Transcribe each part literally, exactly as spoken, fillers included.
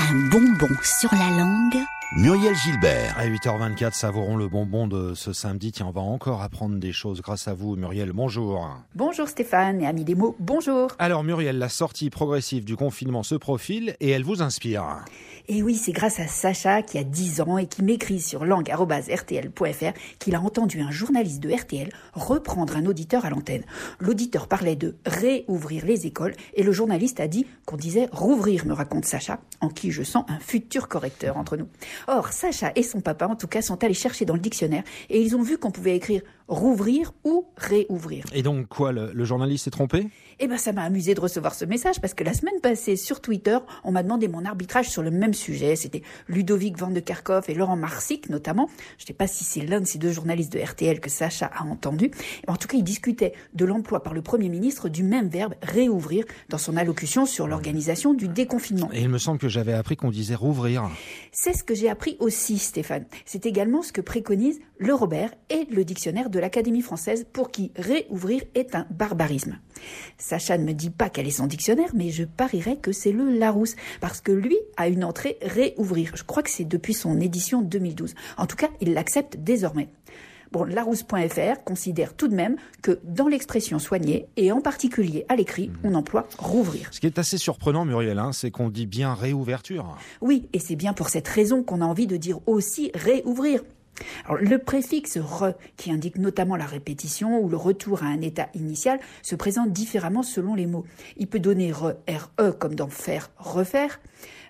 Un bonbon sur la langue. Muriel Gilbert. À huit heures vingt-quatre, savourons le bonbon de ce samedi. Tiens, on va encore apprendre des choses grâce à vous, Muriel. Bonjour. Bonjour Stéphane et amis des mots, bonjour. Alors Muriel, la sortie progressive du confinement se profile et elle vous inspire. Et oui, c'est grâce à Sacha qui a dix ans et qui m'écrit sur langue arobase r t l point f r qu'il a entendu un journaliste de R T L reprendre un auditeur à l'antenne. L'auditeur parlait de réouvrir les écoles et le journaliste a dit qu'on disait rouvrir, me raconte Sacha, en qui je sens un futur correcteur entre nous. Or, Sacha et son papa, en tout cas, sont allés chercher dans le dictionnaire et ils ont vu qu'on pouvait écrire rouvrir ou réouvrir. Et donc quoi, le, le journaliste s'est trompé ? Eh ben, ça m'a amusé de recevoir ce message parce que la semaine passée, sur Twitter, on m'a demandé mon arbitrage sur le même sujet. C'était Ludovic Van de Kerkhoff et Laurent Marsic, notamment. Je ne sais pas si c'est l'un de ces deux journalistes de R T L que Sacha a entendu. En tout cas, ils discutaient de l'emploi par le Premier ministre du même verbe réouvrir dans son allocution sur l'organisation du déconfinement. Et il me semble que j'avais appris qu'on disait rouvrir. C'est ce que j'ai appris aussi, Stéphane. C'est également ce que préconisent le Robert et le dictionnaire de l'Académie française pour qui réouvrir est un barbarisme. Sacha ne me dit pas quel est son dictionnaire, mais je parierais que c'est le Larousse, parce que lui a une entrée réouvrir. Je crois que c'est depuis son édition deux mille douze. En tout cas, il l'accepte désormais. Bon, larousse point f r considère tout de même que dans l'expression soignée, et en particulier à l'écrit, on emploie rouvrir. Ce qui est assez surprenant, Muriel, hein, c'est qu'on dit bien réouverture. Oui, et c'est bien pour cette raison qu'on a envie de dire aussi réouvrir. Alors, le préfixe « re », qui indique notamment la répétition ou le retour à un état initial, se présente différemment selon les mots. Il peut donner « re », R E comme dans « faire », « refaire »,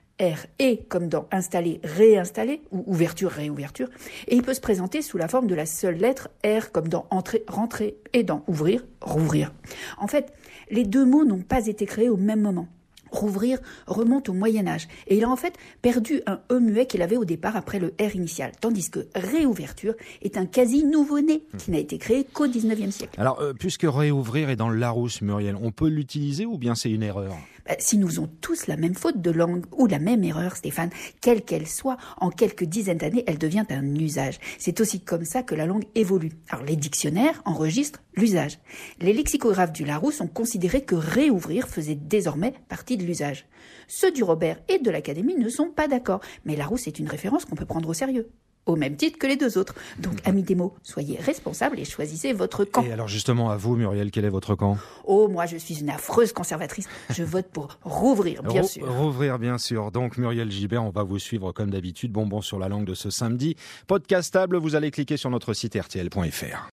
R et comme dans installer, réinstaller ou ouverture, réouverture. Et il peut se présenter sous la forme de la seule lettre R comme dans entrer, rentrer et dans ouvrir, rouvrir. En fait, les deux mots n'ont pas été créés au même moment. Rouvrir remonte au Moyen-Âge et il a en fait perdu un E muet qu'il avait au départ après le R initial, tandis que réouverture est un quasi nouveau-né qui n'a été créé qu'au dix-neuvième siècle. Alors, euh, puisque réouvrir est dans le Larousse, Muriel, on peut l'utiliser ou bien c'est une erreur ? Bah, si nous faisons tous la même faute de langue ou la même erreur, Stéphane, quelle qu'elle soit, en quelques dizaines d'années, elle devient un usage. C'est aussi comme ça que la langue évolue. Alors, les dictionnaires enregistrent l'usage. Les lexicographes du Larousse ont considéré que réouvrir faisait désormais partie de l'usage. Ceux du Robert et de l'Académie ne sont pas d'accord, mais Larousse est une référence qu'on peut prendre au sérieux. Au même titre que les deux autres. Donc, amis des mots, soyez responsables et choisissez votre camp. Et alors justement, à vous, Muriel, quel est votre camp ? Oh, moi, je suis une affreuse conservatrice. Je vote pour rouvrir, bien Re- sûr. Rouvrir, bien sûr. Donc, Muriel Gilbert, on va vous suivre comme d'habitude. Bonbon sur la langue de ce samedi. Podcastable, vous allez cliquer sur notre site r t l point f r.